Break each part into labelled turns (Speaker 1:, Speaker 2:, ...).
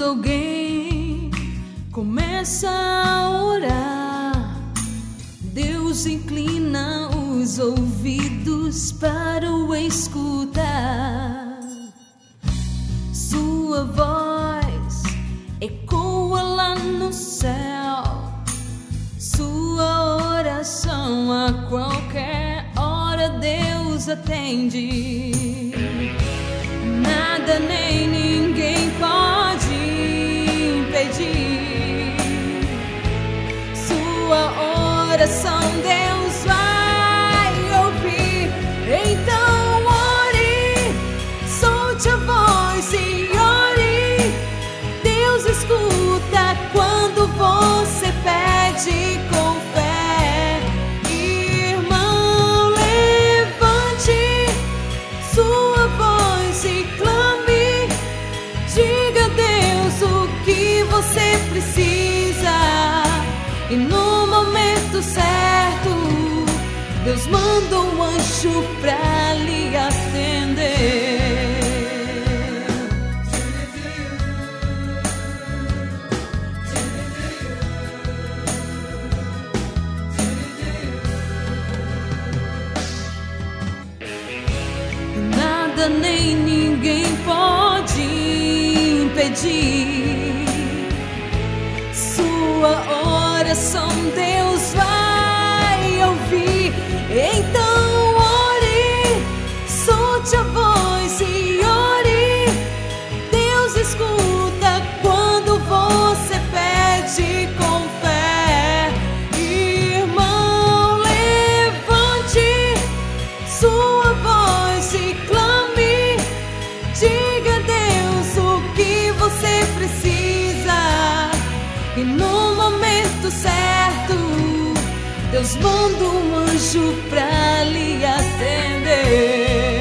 Speaker 1: Quando alguém começa a orar, Deus inclina os ouvidos para o escutar. Sua voz ecoa lá no céu, sua oração a qualquer hora Deus atende. Nada nem ninguém pode impedir sua oração, Deus vai ouvir. Então ore, solte a voz e ore. Deus escuta quando você pede com fé. Irmão, levante sua voz e clame. Diga a Deus o que você precisa, e no momento certo Deus manda um anjo pra lhe atender. Nada nem ninguém pode impedir sua oração, Deus vai ouvir. Então ore, solte a voz e ore. Deus escuta quando você pede com fé. Irmão, levante sua voz e clame. Diga a Deus o que você precisa, e no momento certo Deus manda um anjo pra lhe atender.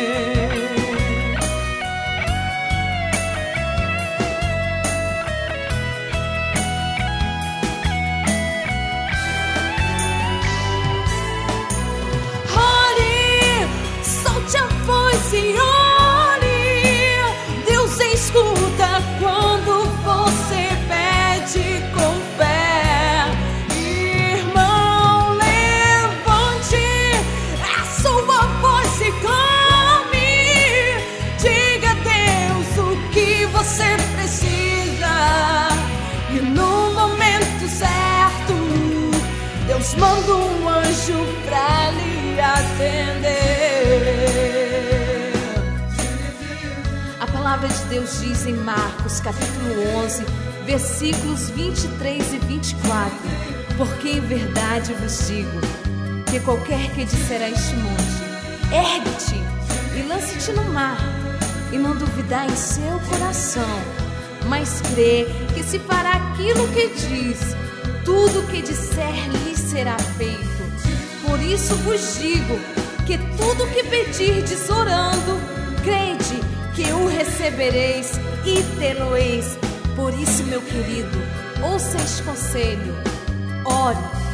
Speaker 1: Ore, solte a voz e ore. Deus escuta quando você pede com fé. Irmão, levante a sua voz e clame. Diga a Deus o que você precisa, e no momento certo Deus manda um anjo pra lhe atender. A palavra de Deus diz em Marcos capítulo 11, versículos 23 e 24: porque em verdade vos digo que qualquer que disser a este monte, ergue-te e lance-te no mar, e não duvidar em seu coração, mas crê que se fará aquilo que diz, tudo o que disser lhe será feito. Por isso vos digo que tudo o que pedirdes orando, crede que o recebereis e tê-lo-eis. Por isso, meu querido, ouça este conselho: ore